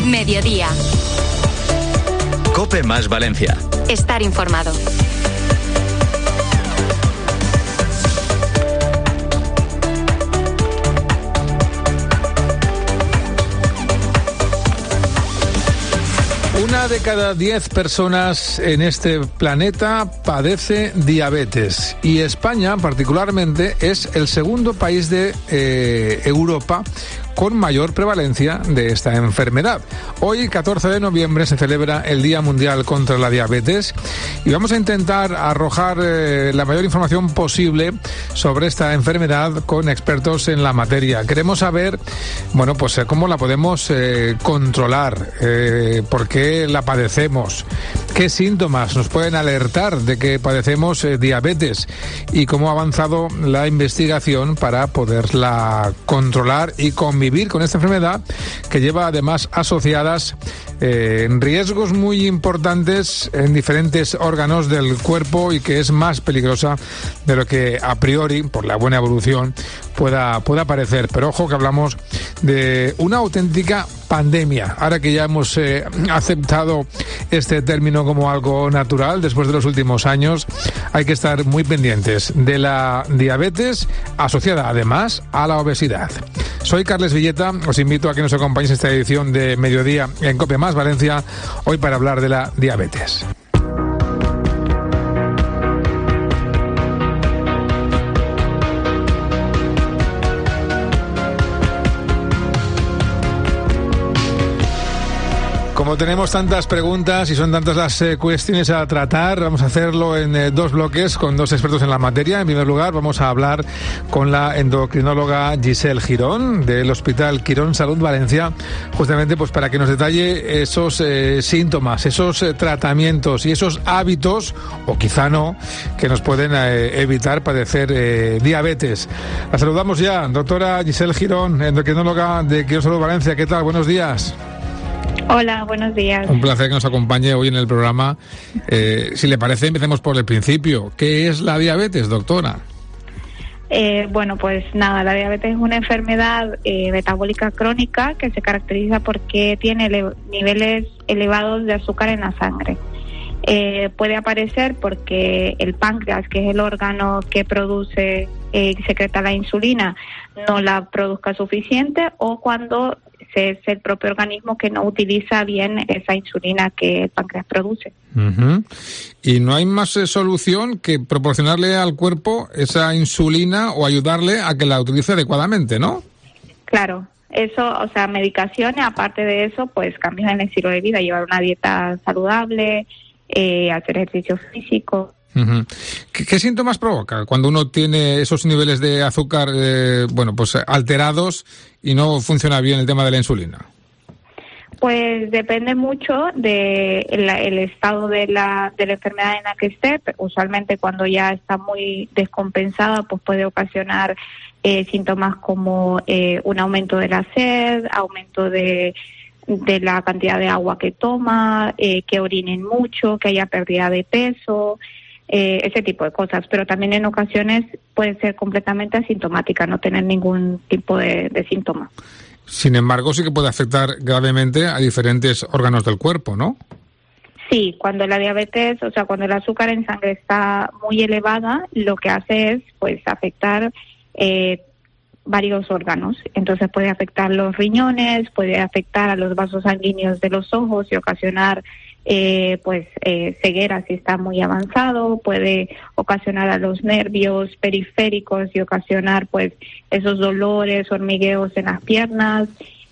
Mediodía. COPE más Valencia. Estar informado. Una de cada 10 personas en este planeta padece diabetes y España particularmente es el segundo país de Europa con mayor prevalencia de esta enfermedad. Hoy, 14 de noviembre, se celebra el Día Mundial contra la Diabetes y vamos a intentar arrojar la mayor información posible sobre esta enfermedad con expertos en la materia. Queremos saber, bueno, pues cómo la podemos controlar, por qué la padecemos, qué síntomas nos pueden alertar de que padecemos diabetes y cómo ha avanzado la investigación para poderla controlar y convivir con esta enfermedad que lleva además asociadas riesgos muy importantes en diferentes órganos del cuerpo y que es más peligrosa de lo que a priori, por la buena evolución, pueda parecer. Pero ojo que hablamos de una auténtica pandemia. Ahora que ya hemos aceptado este término como algo natural después de los últimos años, hay que estar muy pendientes de la diabetes asociada además a la obesidad. Soy Carles Villeta, os invito a que nos acompañéis en esta edición de Mediodía en COPE más Valencia, hoy para hablar de la diabetes. Como tenemos tantas preguntas y son tantas las cuestiones a tratar, vamos a hacerlo en dos bloques con dos expertos en la materia. En primer lugar, vamos a hablar con la endocrinóloga Giselle Girón del Hospital Quirón Salud Valencia, justamente pues para que nos detalle esos síntomas, esos tratamientos y esos hábitos, o quizá no, que nos pueden evitar padecer diabetes. La saludamos ya, doctora Giselle Girón, endocrinóloga de Quirón Salud Valencia. ¿Qué tal? Buenos días. Hola, buenos días. Un placer que nos acompañe hoy en el programa. Si le parece, empecemos por el principio. ¿Qué es la diabetes, doctora? Bueno, pues nada, la diabetes es una enfermedad metabólica crónica que se caracteriza porque tiene niveles elevados de azúcar en la sangre. Puede aparecer porque el páncreas, que es el órgano que produce y secreta la insulina, no la produzca suficiente, o cuando es el propio organismo que no utiliza bien esa insulina que el páncreas produce. Uh-huh. Y no hay más solución que proporcionarle al cuerpo esa insulina o ayudarle a que la utilice adecuadamente, ¿no? Claro, eso, o sea, medicaciones, aparte de eso, pues cambios en el estilo de vida, llevar una dieta saludable, hacer ejercicio físico. Uh-huh. ¿Qué síntomas provoca cuando uno tiene esos niveles de azúcar pues alterados y no funciona bien el tema de la insulina? Pues depende mucho de el estado de la enfermedad en la que esté. Usualmente cuando ya está muy descompensada, pues puede ocasionar síntomas como un aumento de la sed, aumento de la cantidad de agua que toma, que orinen mucho, que haya pérdida de peso, ese tipo de cosas. Pero también en ocasiones puede ser completamente asintomática, no tener ningún tipo de síntoma. Sin embargo, sí que puede afectar gravemente a diferentes órganos del cuerpo, ¿no? Sí, cuando la diabetes, o sea, cuando el azúcar en sangre está muy elevada, lo que hace es, pues, afectar varios órganos. Entonces puede afectar los riñones, puede afectar a los vasos sanguíneos de los ojos y ocasionar ceguera si está muy avanzado, puede ocasionar a los nervios periféricos y ocasionar pues esos dolores, hormigueos en las piernas,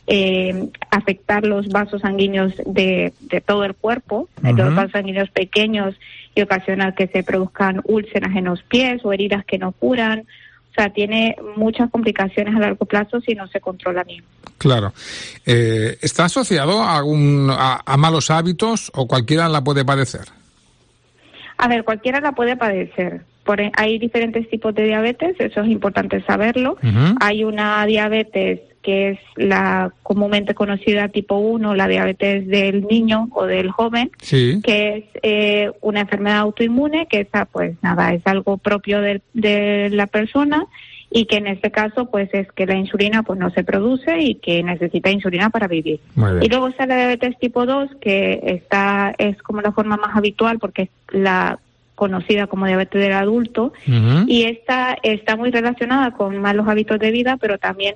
afectar los vasos sanguíneos de todo el cuerpo, uh-huh. Los vasos sanguíneos pequeños, y ocasionar que se produzcan úlceras en los pies o heridas que no curan. O sea, tiene muchas complicaciones a largo plazo si no se controla bien. Claro. ¿Está asociado a malos hábitos o cualquiera la puede padecer? A ver, cualquiera la puede padecer. Hay diferentes tipos de diabetes, eso es importante saberlo. Uh-huh. Hay una diabetes que es la comúnmente conocida tipo 1, la diabetes del niño o del joven, sí, que es una enfermedad autoinmune, que esa pues nada, es algo propio de la persona, y que en este caso pues es que la insulina pues no se produce y que necesita insulina para vivir. Y luego está la diabetes tipo 2, que es como la forma más habitual porque es la conocida como diabetes del adulto, y esta está muy relacionada con malos hábitos de vida, pero también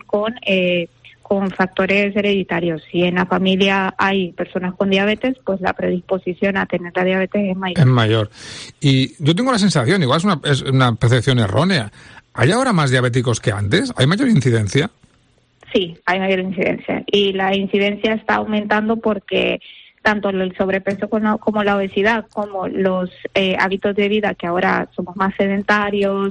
con factores hereditarios. Si en la familia hay personas con diabetes, pues la predisposición a tener la diabetes es mayor. Es mayor. Y yo tengo la sensación, igual es una percepción errónea, ¿hay ahora más diabéticos que antes? ¿Hay mayor incidencia? Sí, hay mayor incidencia. Y la incidencia está aumentando porque tanto el sobrepeso como la obesidad, como los hábitos de vida, que ahora somos más sedentarios,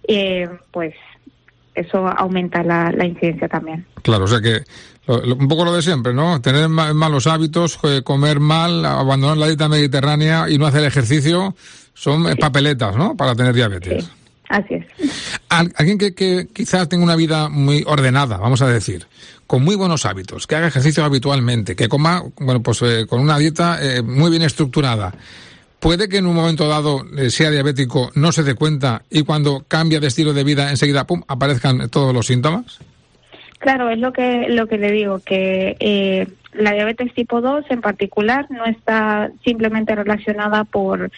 pues eso aumenta la incidencia también. Claro, o sea que un poco lo de siempre, ¿no? Tener malos hábitos, comer mal, abandonar la dieta mediterránea y no hacer ejercicio son papeletas, ¿no? Para tener diabetes. Sí, así es. Alguien que quizás tenga una vida muy ordenada, vamos a decir, con muy buenos hábitos, que haga ejercicio habitualmente, que coma, bueno, pues con una dieta muy bien estructurada, puede que en un momento dado sea diabético, no se dé cuenta y cuando cambia de estilo de vida enseguida, ¡pum!, aparezcan todos los síntomas. Pues lo que le digo, que la diabetes tipo 2 en particular no está simplemente relacionada por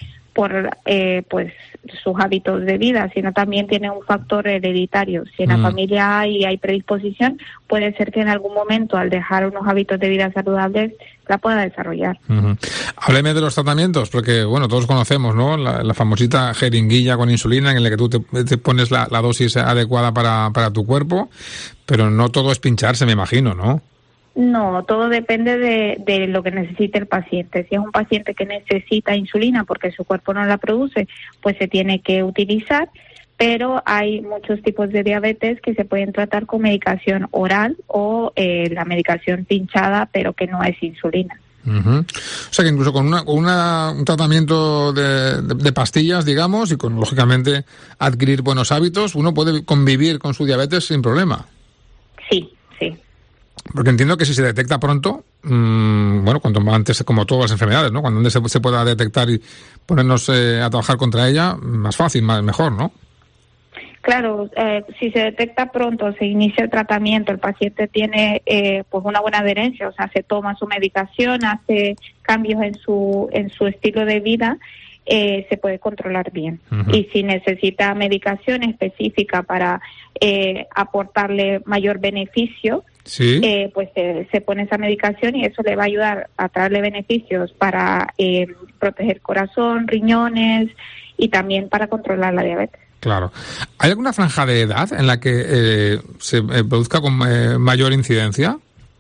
pues sus hábitos de vida, sino también tiene un factor hereditario. Si en la familia hay predisposición, puede ser que en algún momento, al dejar unos hábitos de vida saludables, la pueda desarrollar. Hábleme de los tratamientos, porque bueno, todos conocemos, ¿no?, la famosita jeringuilla con insulina en la que tú te pones la dosis adecuada para tu cuerpo, pero no todo es pincharse, me imagino, ¿no? No, todo depende de lo que necesite el paciente. Si es un paciente que necesita insulina porque su cuerpo no la produce, pues se tiene que utilizar, pero hay muchos tipos de diabetes que se pueden tratar con medicación oral o la medicación pinchada, pero que no es insulina. O sea que incluso con un tratamiento de pastillas, digamos, y con, lógicamente, adquirir buenos hábitos, uno puede convivir con su diabetes sin problema. Sí. Porque entiendo que si se detecta pronto, bueno, cuanto antes, como todas las enfermedades, ¿no?, cuando antes se pueda detectar y ponernos a trabajar contra ella, más fácil, mejor, ¿no? Claro, si se detecta pronto, se inicia el tratamiento, el paciente tiene pues una buena adherencia, o sea, se toma su medicación, hace cambios en su estilo de vida, se puede controlar bien. Y si necesita medicación específica para aportarle mayor beneficio, pues se pone esa medicación y eso le va a ayudar a traerle beneficios para proteger corazón, riñones y también para controlar la diabetes. Claro. ¿Hay alguna franja de edad en la que se produzca con mayor incidencia?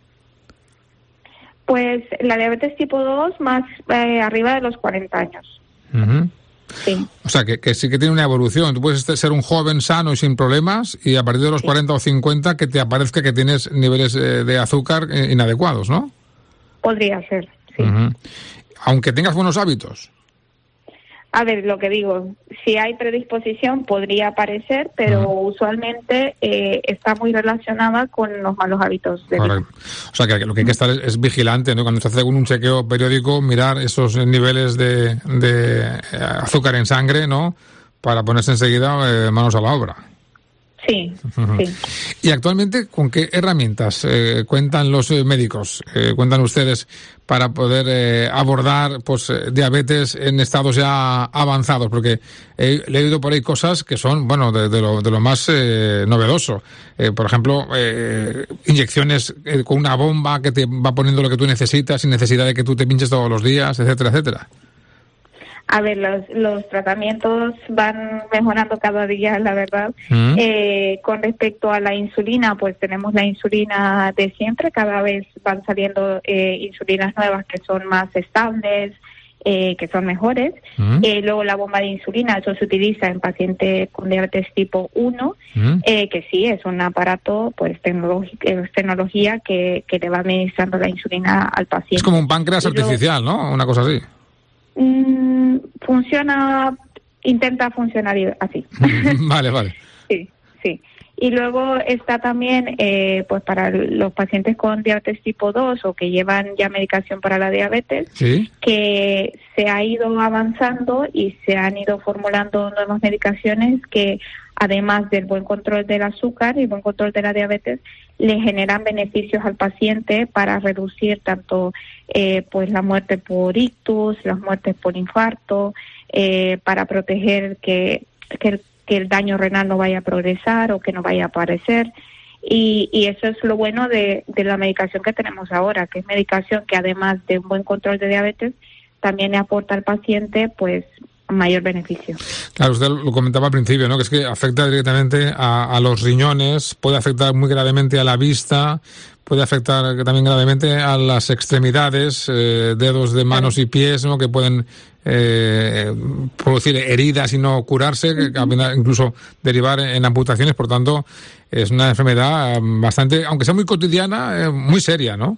Pues la diabetes tipo 2 más arriba de los 40 años. Sí. O sea, que sí que tiene una evolución. Tú puedes ser un joven sano y sin problemas y a partir de los 40 o 50 que te aparezca que tienes niveles de azúcar inadecuados, ¿no? Podría ser, sí. Aunque tengas buenos hábitos. A ver, lo que digo, si hay predisposición podría aparecer, pero usualmente está muy relacionada con los malos hábitos de vida. O sea, que lo que hay que estar es vigilante, ¿no? Cuando se hace un chequeo periódico, mirar esos niveles de azúcar en sangre, ¿no?, para ponerse enseguida manos a la obra. Sí. ¿Y actualmente con qué herramientas cuentan los médicos, cuentan ustedes para poder abordar pues diabetes en estados ya avanzados? Porque he leído por ahí cosas que son, bueno, de lo más novedoso. Por ejemplo, inyecciones con una bomba que te va poniendo lo que tú necesitas sin necesidad de que tú te pinches todos los días, etcétera, etcétera. A ver, los tratamientos van mejorando cada día, la verdad. Con respecto a la insulina, pues tenemos la insulina de siempre. Cada vez van saliendo insulinas nuevas que son más estables, que son mejores. Luego la bomba de insulina, eso se utiliza en pacientes con diabetes tipo 1, que sí, es un aparato, pues tecnología que le va administrando la insulina al paciente. Es como un páncreas artificial, ¿no? Una cosa así. Intenta funcionar así. Vale. Sí. Y luego está también, pues para los pacientes con diabetes tipo 2 o que llevan ya medicación para la diabetes, que se ha ido avanzando y se han ido formulando nuevas medicaciones que además del buen control del azúcar y buen control de la diabetes, le generan beneficios al paciente para reducir tanto pues la muerte por ictus, las muertes por infarto, para proteger que el daño renal no vaya a progresar o que no vaya a aparecer. Y eso es lo bueno de la medicación que tenemos ahora, que es medicación que además de un buen control de diabetes, también le aporta al paciente pues mayor beneficio. Claro, usted lo comentaba al principio, ¿no? Que es que afecta directamente a los riñones, puede afectar muy gravemente a la vista, puede afectar también gravemente a las extremidades, dedos de manos y pies, ¿no? Que pueden producir heridas y no curarse, que incluso derivar en amputaciones. Por tanto, es una enfermedad bastante, aunque sea muy cotidiana, muy seria, ¿no?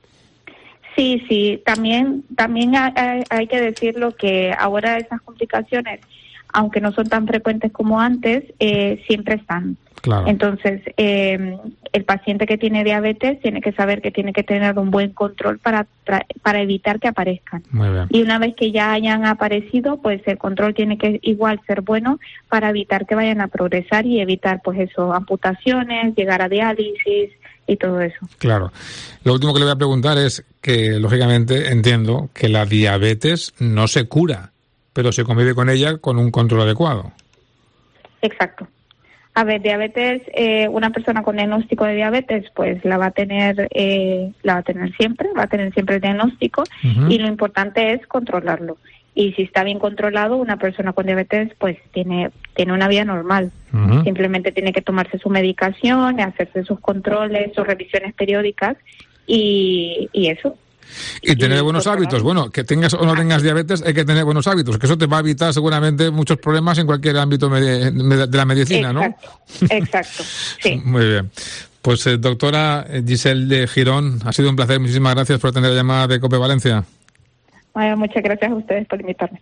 Sí, también hay que decirlo que ahora esas complicaciones, aunque no son tan frecuentes como antes, siempre están. Claro. Entonces, el paciente que tiene diabetes tiene que saber que tiene que tener un buen control para evitar que aparezcan. Muy bien. Y una vez que ya hayan aparecido, pues el control tiene que igual ser bueno para evitar que vayan a progresar y evitar, pues eso, amputaciones, llegar a diálisis y todo eso. Claro. Lo último que le voy a preguntar es que, lógicamente, entiendo que la diabetes no se cura, pero se convive con ella con un control adecuado. Exacto. A ver, diabetes, una persona con diagnóstico de diabetes, pues la va a tener siempre el diagnóstico, y lo importante es controlarlo. Y si está bien controlado, una persona con diabetes pues tiene una vida normal. Simplemente tiene que tomarse su medicación, hacerse sus controles, sus revisiones periódicas y eso. Y tener buenos hábitos. Bueno, que tengas o no tengas diabetes, hay que tener buenos hábitos, que eso te va a evitar seguramente muchos problemas en cualquier ámbito de la medicina, ¿no? Exacto, sí. Muy bien. Pues doctora Giselle de Girón, ha sido un placer. Muchísimas gracias por atender la llamada de COPE Valencia. Muchas gracias a ustedes por invitarme.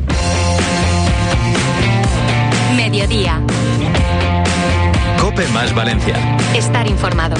Mediodía. COPE más Valencia. Estar informado.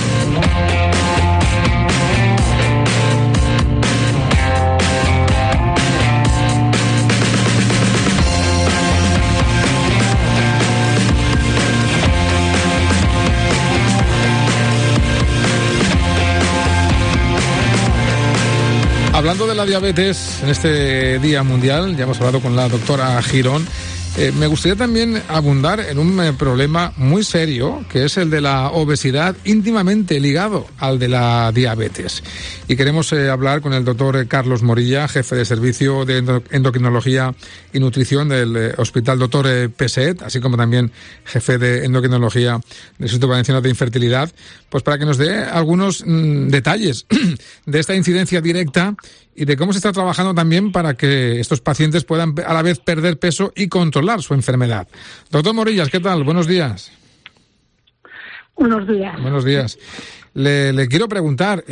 Hablando de la diabetes, en este Día Mundial, ya hemos hablado con la doctora Girón, me gustaría también abundar en un problema muy serio, que es el de la obesidad, íntimamente ligado al de la diabetes. Y queremos hablar con el doctor Carlos Morilla, jefe de servicio de endocrinología y nutrición del Hospital Doctor Peset, así como también jefe de endocrinología del Instituto Valenciano de Infertilidad, pues para que nos dé algunos detalles de esta incidencia directa y de cómo se está trabajando también para que estos pacientes puedan a la vez perder peso y controlar su enfermedad. Doctor Morillas, ¿qué tal? Buenos días. Buenos días. Buenos días. Le quiero preguntar,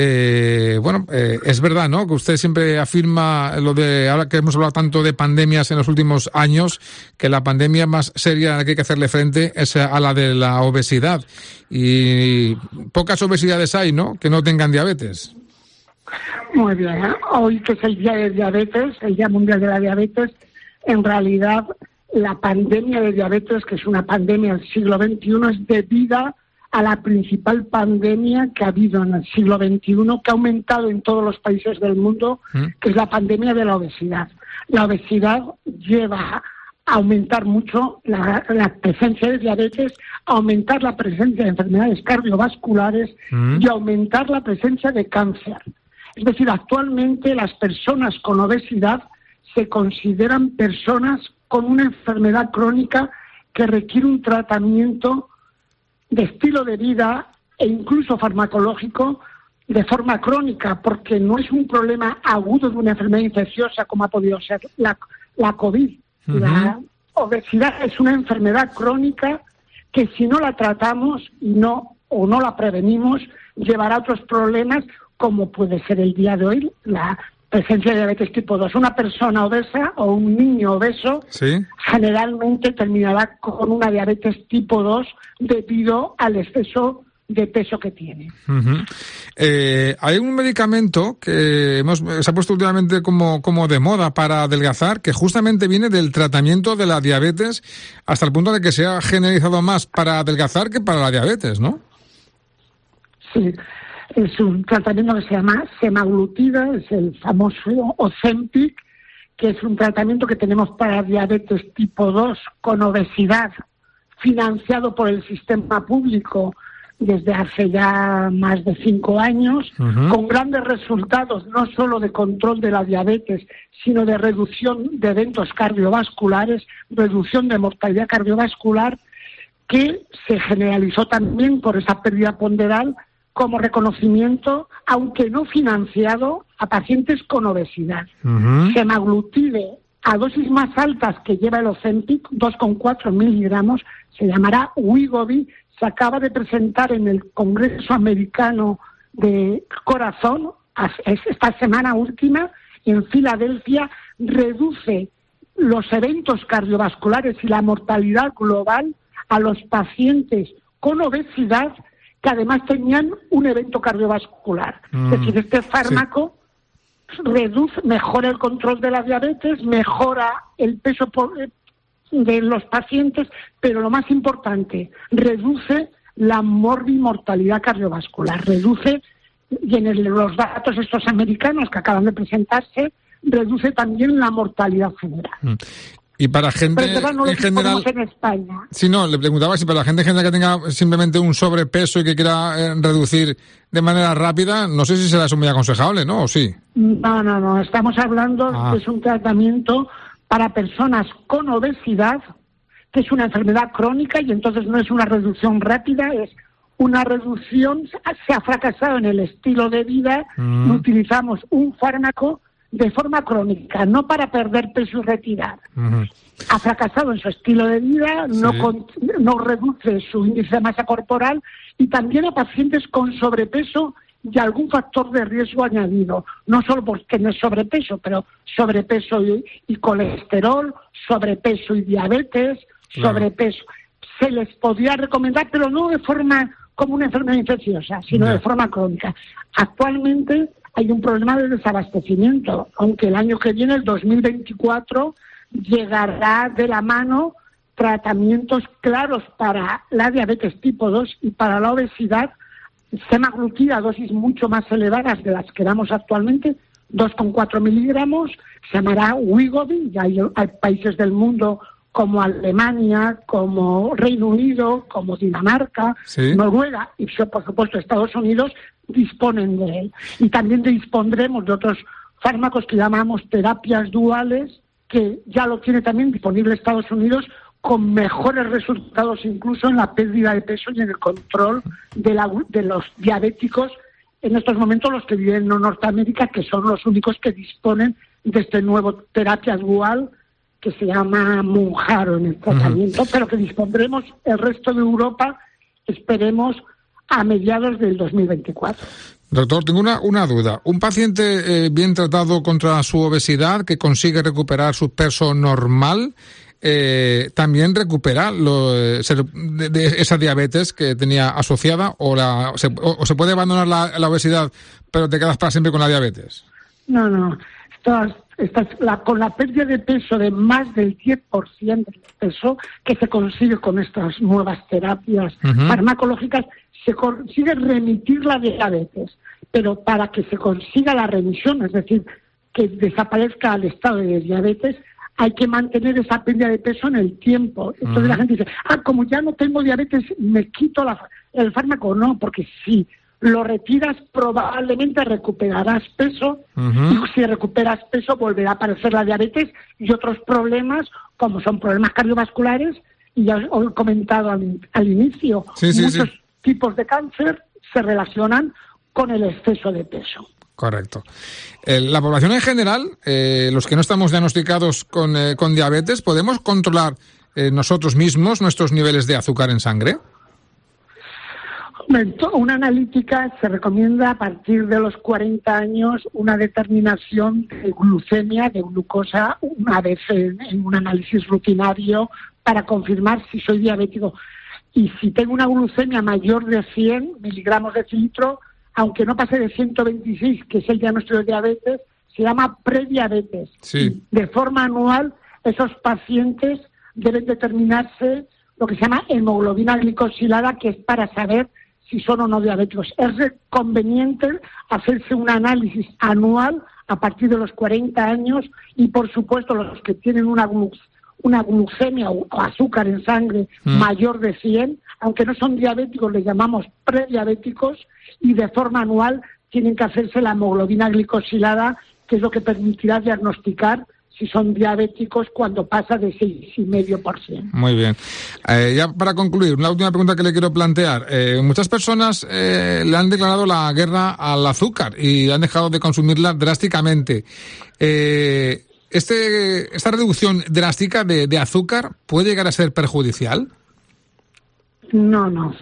es verdad, ¿no?, que usted siempre afirma lo de, ahora que hemos hablado tanto de pandemias en los últimos años, que la pandemia más seria a la que hay que hacerle frente es a la de la obesidad. Y pocas obesidades hay, ¿no?, que no tengan diabetes. Muy bien. Hoy, que es el Día de Diabetes, el Día Mundial de la Diabetes, en realidad la pandemia de diabetes, que es una pandemia del siglo XXI, es debida a la principal pandemia que ha habido en el siglo XXI, que ha aumentado en todos los países del mundo, que es la pandemia de la obesidad. La obesidad lleva a aumentar mucho la presencia de diabetes, a aumentar la presencia de enfermedades cardiovasculares y a aumentar la presencia de cáncer. Es decir, actualmente las personas con obesidad se consideran personas con una enfermedad crónica que requiere un tratamiento de estilo de vida e incluso farmacológico de forma crónica, porque no es un problema agudo de una enfermedad infecciosa como ha podido ser la COVID. La obesidad es una enfermedad crónica que si no la tratamos no la prevenimos, llevará a otros problemas, como puede ser el día de hoy la presencia de diabetes tipo 2. Una persona obesa o un niño obeso generalmente terminará con una diabetes tipo 2 debido al exceso de peso que tiene. Hay un medicamento que se ha puesto últimamente como de moda para adelgazar, que justamente viene del tratamiento de la diabetes, hasta el punto de que se ha generalizado más para adelgazar que para la diabetes, ¿no? Sí, es un tratamiento que se llama semaglutida, es el famoso Ozempic, que es un tratamiento que tenemos para diabetes tipo 2 con obesidad, financiado por el sistema público desde hace ya más de 5 años, con grandes resultados, no solo de control de la diabetes, sino de reducción de eventos cardiovasculares, reducción de mortalidad cardiovascular, que se generalizó también por esa pérdida ponderal como reconocimiento, aunque no financiado, a pacientes con obesidad. Semaglutide, a dosis más altas que lleva el Ozempic, 2,4 miligramos, se llamará Wegovy, se acaba de presentar en el Congreso Americano de Corazón, esta semana última, en Filadelfia, reduce los eventos cardiovasculares y la mortalidad global a los pacientes con obesidad que además tenían un evento cardiovascular. Es decir, este fármaco mejora el control de la diabetes, mejora el peso de los pacientes, pero lo más importante, reduce la morbimortalidad cardiovascular, reduce, y en los datos estos americanos que acaban de presentarse, reduce también la mortalidad general. Y para gente en general, en España. Sí, no, le preguntaba si para la gente en general que tenga simplemente un sobrepeso y que quiera reducir de manera rápida, no sé si será eso muy aconsejable, ¿no? ¿O sí? No, estamos hablando de un tratamiento para personas con obesidad, que es una enfermedad crónica y entonces no es una reducción rápida, es una reducción, se ha fracasado en el estilo de vida y utilizamos un fármaco de forma crónica, no para perder peso y retirar. Ha fracasado en su estilo de vida, no reduce su índice de masa corporal y también a pacientes con sobrepeso y algún factor de riesgo añadido, no solo por tener sobrepeso, pero sobrepeso y colesterol, sobrepeso y diabetes, sobrepeso. Se les podría recomendar, pero no de forma como una enfermedad infecciosa, sino de forma crónica. Actualmente hay un problema de desabastecimiento, aunque el año que viene, el 2024, llegará de la mano tratamientos claros para la diabetes tipo 2 y para la obesidad, semaglutida a dosis mucho más elevadas de las que damos actualmente, 2,4 miligramos, se llamará Wegovy, y hay países del mundo como Alemania, como Reino Unido, como Dinamarca, Noruega y, por supuesto, Estados Unidos, disponen de él. Y también dispondremos de otros fármacos que llamamos terapias duales, que ya lo tiene también disponible Estados Unidos, con mejores resultados incluso en la pérdida de peso y en el control de los diabéticos, en estos momentos los que viven en Norteamérica, que son los únicos que disponen de este nuevo terapia dual que se llama Mounjaro en el tratamiento, pero que dispondremos el resto de Europa, esperemos, a mediados del 2024. Doctor, tengo una duda. ¿Un paciente bien tratado contra su obesidad, que consigue recuperar su peso normal, también recupera de esa diabetes que tenía asociada, o se puede abandonar la obesidad pero te quedas para siempre con la diabetes? No. Con la pérdida de peso de más del 10% del peso que se consigue con estas nuevas terapias farmacológicas, se consigue remitir la diabetes, pero para que se consiga la remisión, es decir, que desaparezca el estado de diabetes, hay que mantener esa pérdida de peso en el tiempo. Entonces la gente dice, como ya no tengo diabetes, me quito el fármaco. No, porque si lo retiras probablemente recuperarás peso y si recuperas peso volverá a aparecer la diabetes y otros problemas como son problemas cardiovasculares, y ya os he comentado al inicio, muchos tipos de cáncer se relacionan con el exceso de peso. Correcto. La población en general, los que no estamos diagnosticados con diabetes, ¿podemos controlar nosotros mismos nuestros niveles de azúcar en sangre? Una analítica se recomienda a partir de los 40 años una determinación de glucemia, de glucosa, una vez en un análisis rutinario para confirmar si soy diabético. y si tengo una glucemia mayor de 100 miligramos de decilitro, aunque no pase de 126, que es el diagnóstico de diabetes, se llama prediabetes. Sí. De forma anual, esos pacientes deben determinarse lo que se llama hemoglobina glicosilada, que es para saber si son o no diabéticos. Es conveniente hacerse un análisis anual a partir de los 40 años y, por supuesto, los que tienen una glucemia o azúcar en sangre mayor de 100, aunque no son diabéticos, les llamamos prediabéticos, y de forma anual tienen que hacerse la hemoglobina glicosilada, que es lo que permitirá diagnosticar si son diabéticos cuando pasa de 6,5%. Muy bien. Ya para concluir, una última pregunta que le quiero plantear. Muchas personas le han declarado la guerra al azúcar y han dejado de consumirla drásticamente. ¿Esta reducción drástica de azúcar puede llegar a ser perjudicial? No.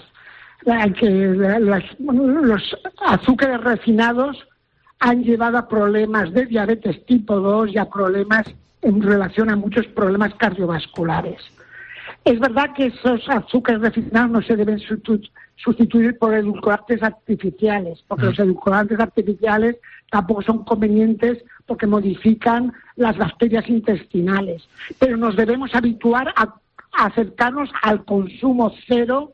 Los azúcares refinados han llevado a problemas de diabetes tipo 2 y a problemas en relación a muchos problemas cardiovasculares. Es verdad que esos azúcares refinados no se deben sustituir por edulcorantes artificiales, porque los edulcorantes artificiales tampoco son convenientes porque modifican las bacterias intestinales. Pero nos debemos habituar a acercarnos al consumo cero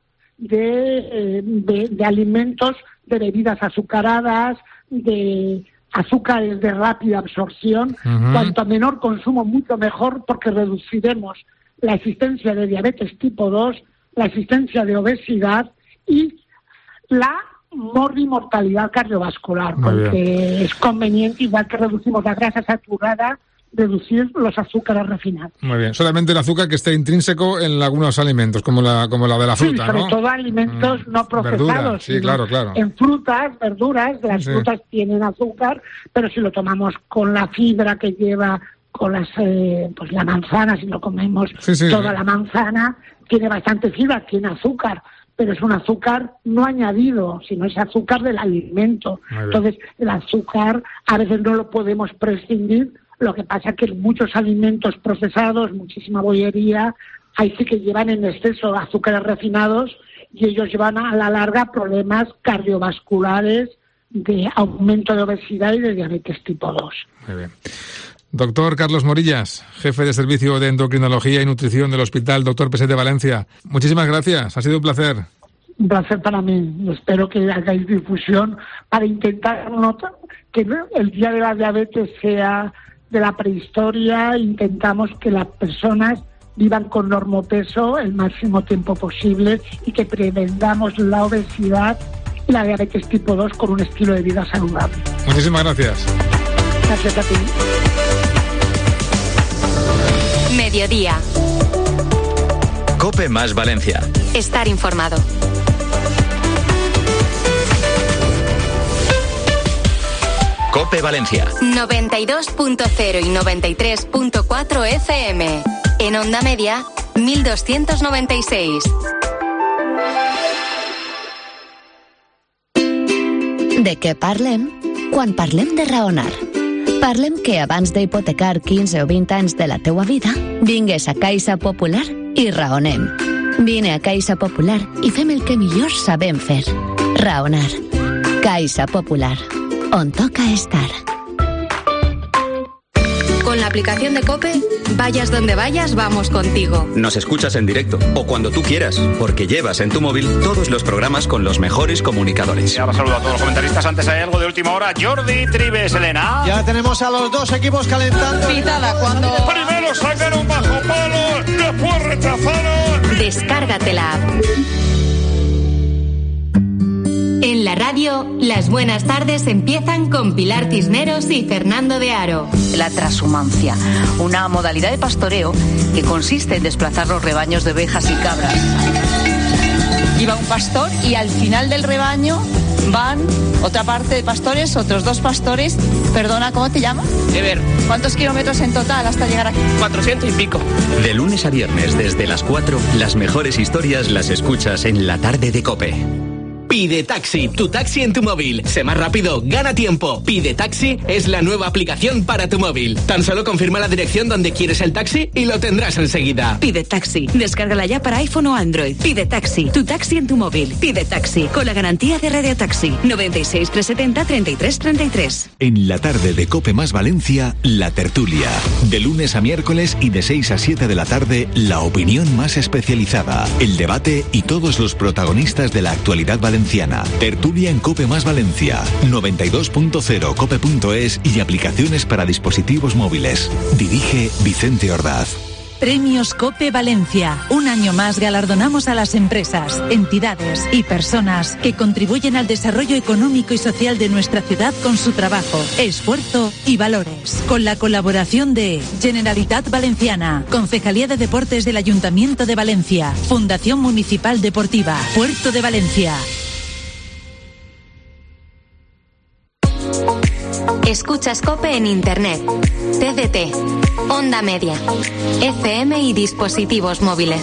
de alimentos, de bebidas azucaradas, de azúcares de rápida absorción. Cuanto menor consumo, mucho mejor, porque reduciremos la existencia de diabetes tipo 2, la existencia de obesidad y la mortalidad cardiovascular, porque es conveniente, igual que reducimos la grasa saturada, reducir los azúcares refinados. Muy bien. Solamente el azúcar que esté intrínseco en algunos alimentos, como la de la fruta, sobre ¿no? todo alimentos no procesados. Verduras, sí, claro. En frutas, verduras, las frutas tienen azúcar, pero si lo tomamos con la fibra que lleva, con la manzana, si lo comemos toda la manzana, tiene bastante fibra, tiene azúcar, pero es un azúcar no añadido, sino es azúcar del alimento. Entonces, el azúcar a veces no lo podemos prescindir. Lo que pasa es que muchos alimentos procesados, muchísima bollería, ahí sí que llevan en exceso azúcares refinados y ellos llevan a la larga problemas cardiovasculares, de aumento de obesidad y de diabetes tipo 2. Muy bien. Doctor Carlos Morillas, jefe de Servicio de Endocrinología y Nutrición del Hospital Dr. Peset de Valencia. Muchísimas gracias, ha sido un placer. Un placer para mí. Espero que hagáis difusión para intentar que el Día de la Diabetes sea de la prehistoria. Intentamos que las personas vivan con normopeso el máximo tiempo posible y que prevengamos la obesidad y la diabetes tipo 2 con un estilo de vida saludable. Muchísimas gracias. Gracias a ti. Mediodía. COPE más Valencia. Estar informado. COPE Valencia. 92.0 y 93.4 FM. En onda media, 1296. De què parlem? Quan parlem de raonar. Parlem que abans d'hipotecar 15 o 20 anys de la teua vida, vingues a Caixa Popular i raonem. Vine a Caixa Popular i fem el que millor sabem fer. Raonar. Caixa Popular. On toca estar. Con la aplicación de COPE, vayas donde vayas, vamos contigo. Nos escuchas en directo o cuando tú quieras, porque llevas en tu móvil todos los programas con los mejores comunicadores. Ya saludo a todos los comentaristas. Antes hay algo de última hora. Jordi Trives, Elena. Ya tenemos a los dos equipos calentando. Pitada cuando... Primero sacaron bajo palo, después rechazaron. Descárgate la app. En la radio, las buenas tardes empiezan con Pilar Cisneros y Fernando de Aro. La trashumancia, una modalidad de pastoreo que consiste en desplazar los rebaños de ovejas y cabras. Iba un pastor y al final del rebaño van otra parte de pastores, otros dos pastores. Perdona, ¿cómo te llamas? Ever. ¿Cuántos kilómetros en total hasta llegar aquí? 400 y pico. De lunes a viernes desde las 4, las mejores historias las escuchas en La Tarde de COPE. Pide Taxi, tu taxi en tu móvil. Sé más rápido, gana tiempo. Pide Taxi es la nueva aplicación para tu móvil. Tan solo confirma la dirección donde quieres el taxi y lo tendrás enseguida. Pide Taxi, descárgala ya para iPhone o Android. Pide Taxi, tu taxi en tu móvil. Pide Taxi, con la garantía de Radio Taxi. 96 370 33 33. En la tarde de COPE más Valencia, La Tertulia. De lunes a miércoles y de 6 a 7 de la tarde, la opinión más especializada, el debate y todos los protagonistas de la actualidad valenciana. Tertulia en COPE más Valencia. 92.0 cope.es y aplicaciones para dispositivos móviles. Dirige Vicente Ordaz. Premios COPE Valencia. Un año más galardonamos a las empresas, entidades y personas que contribuyen al desarrollo económico y social de nuestra ciudad con su trabajo, esfuerzo y valores. Con la colaboración de Generalitat Valenciana, Concejalía de Deportes del Ayuntamiento de Valencia, Fundación Municipal Deportiva, Puerto de Valencia. Escuchas COPE en Internet, TDT, Onda Media, FM y dispositivos móviles.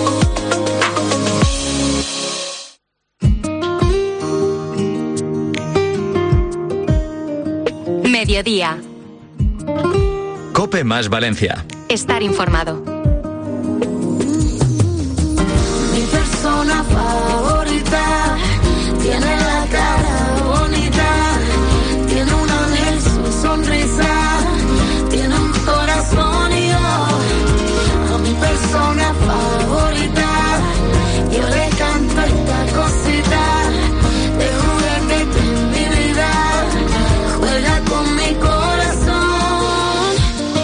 Mediodía. COPE más Valencia. Estar informado. Mi persona favorita tiene la cara bonita, tiene un ángel, su sonrisa, tiene un corazón y yo, a mi persona favorita, yo le canto esta cosita, de juguete en mi vida, juega con mi corazón.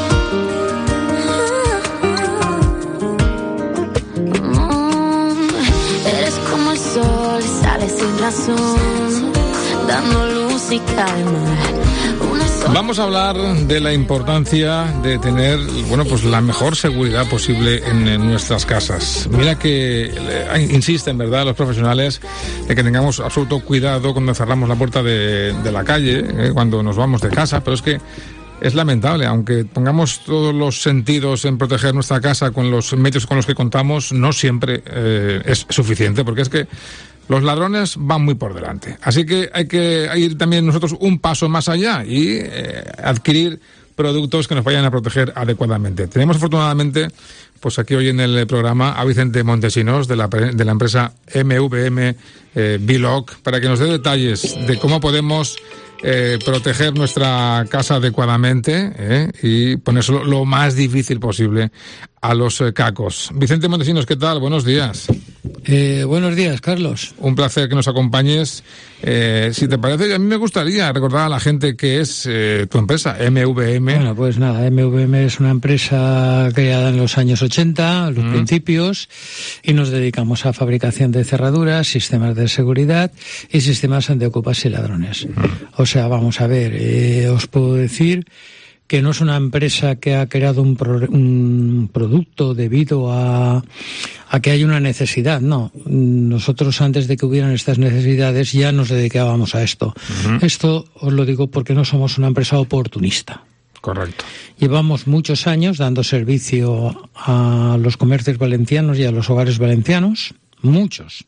Eres como el sol, sale sin razón, dando luz y calma. Vamos a hablar de la importancia de tener, bueno, pues la mejor seguridad posible en nuestras casas. Mira que insisten, ¿verdad?, los profesionales de que tengamos absoluto cuidado cuando cerramos la puerta de la calle, cuando nos vamos de casa, pero es que es lamentable, aunque pongamos todos los sentidos en proteger nuestra casa con los medios con los que contamos, no siempre es suficiente, porque es que los ladrones van muy por delante. Así que hay que ir también nosotros un paso más allá y adquirir productos que nos vayan a proteger adecuadamente. Tenemos afortunadamente, pues aquí hoy en el programa, a Vicente Montesinos de la empresa MVM Biloc, para que nos dé detalles de cómo podemos proteger nuestra casa adecuadamente y ponérselo lo más difícil posible a los cacos. Vicente Montesinos, ¿qué tal? Buenos días. Buenos días, Carlos. Un placer que nos acompañes. Si te parece, a mí me gustaría recordar a la gente que es tu empresa, MVM. Bueno, pues nada, MVM es una empresa creada en los años 80, los principios, y nos dedicamos a fabricación de cerraduras, sistemas de seguridad y sistemas antiocupas y ladrones. O sea, vamos a ver, os puedo decir que no es una empresa que ha creado un producto debido a que hay una necesidad, no. Nosotros, antes de que hubieran estas necesidades, ya nos dedicábamos a esto. Esto os lo digo porque no somos una empresa oportunista. Correcto. Llevamos muchos años dando servicio a los comercios valencianos y a los hogares valencianos, muchos.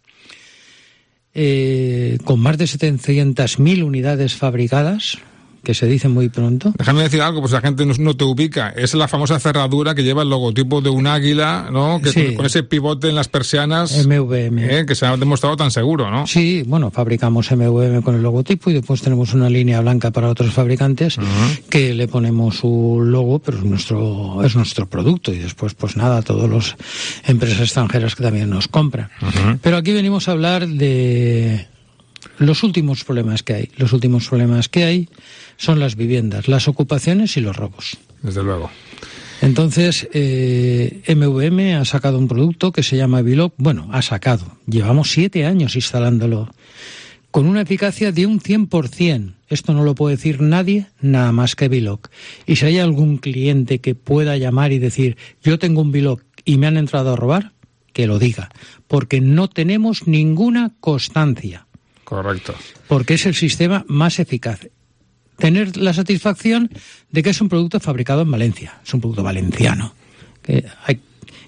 Con más de 700.000 unidades fabricadas, que se dice muy pronto. Déjame decir algo, pues la gente no te ubica. Es la famosa cerradura que lleva el logotipo de un águila, ¿no? Que sí. Con ese pivote en las persianas. MVM. Que se ha demostrado tan seguro, ¿no? Sí, bueno, fabricamos MVM con el logotipo y después tenemos una línea blanca para otros fabricantes que le ponemos su logo, pero es nuestro producto, y después, pues nada, todas las empresas extranjeras que también nos compran. Pero aquí venimos a hablar de los últimos problemas que hay. Los últimos problemas que hay son las viviendas, las ocupaciones y los robos. Desde luego. Entonces, MVM ha sacado un producto que se llama Biloc. Bueno, llevamos 7 años instalándolo, con una eficacia de un 100%. Esto no lo puede decir nadie, nada más que Biloc. Y si hay algún cliente que pueda llamar y decir, yo tengo un Biloc y me han entrado a robar, que lo diga, porque no tenemos ninguna constancia. Correcto. Porque es el sistema más eficaz. Tener la satisfacción de que es un producto fabricado en Valencia, es un producto valenciano.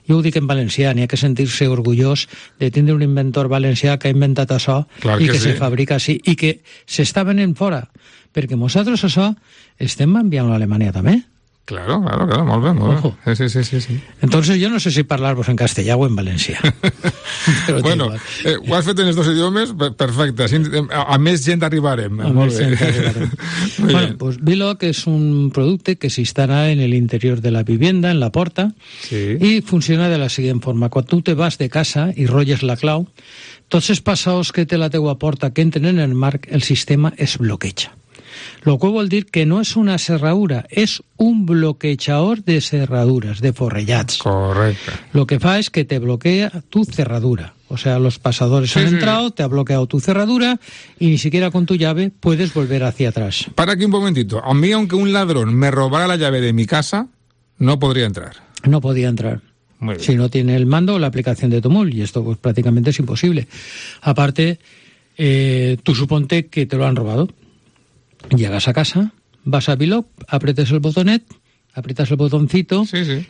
Jo ho dic en valencià, n'hi ha que sentir-se orgullós de tindre un inventor valencià que ha inventat això i que se fabrica així i que s'està venent fora, perquè nosaltres això estem enviant a Alemanya també. Claro, molt bé, molt bé. Sí. Entonces yo no sé si parlar-vos en castellà o en valencià. Bueno, ho has fet en els dos idiomes, perfecte. A més gent arribarem. Molt bé. Bueno, pues Biloc es un producte que s'instal·la en el interior de la vivienda, en la porta, i funciona de la següent forma. Quan tu te vas de casa i rotlles la clau, tots els passadors que té la teua porta que entren en el marc, el sistema es bloqueja. Lo que vol dir que no és una serradura, és un bloquejador de cerraduras, de forrellats. Correcte. Lo que fa es que te bloquea tu cerradura. O sea, los pasadores han entrado, te ha bloqueado tu cerradura y ni siquiera con tu llave puedes volver hacia atrás. Para aquí un momentito. A mí, aunque un ladrón me robara la llave de mi casa, no podría entrar. No podía entrar. Si no tiene el mando o la aplicación de tu móvil, y esto pues prácticamente es imposible. Aparte, tú suponte que te lo han robado. Llegas a casa, vas a Biloc, aprietas el botonet, aprietas el botoncito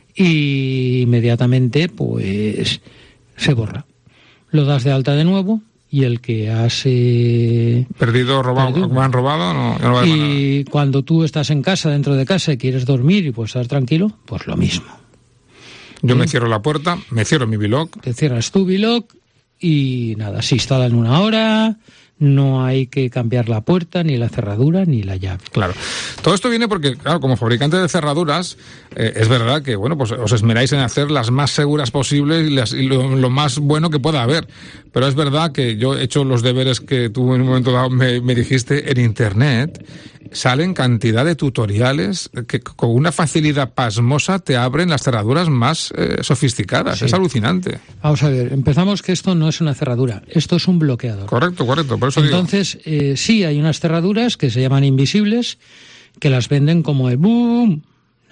y inmediatamente pues se borra. Lo das de alta de nuevo y el que has perdido, robado, me han robado, no vale nada. Y cuando tú estás en casa, dentro de casa y quieres dormir y pues estar tranquilo, pues lo mismo. Yo me cierro la puerta, me cierro mi Biloc. Te cierras tu Biloc y nada, se instala en 1 hora. No hay que cambiar la puerta, ni la cerradura, ni la llave. Claro. Todo esto viene porque, claro, como fabricante de cerraduras, es verdad que, bueno, pues os esmeráis en hacer las más seguras posibles y lo más bueno que pueda haber. Pero es verdad que yo he hecho los deberes que tú en un momento dado me dijiste en Internet. Salen cantidad de tutoriales que con una facilidad pasmosa te abren las cerraduras más sofisticadas. Sí. Es alucinante. Vamos a ver, empezamos que esto no es una cerradura, esto es un bloqueador. Correcto, por eso Entonces, sí, hay unas cerraduras que se llaman invisibles, que las venden como el boom.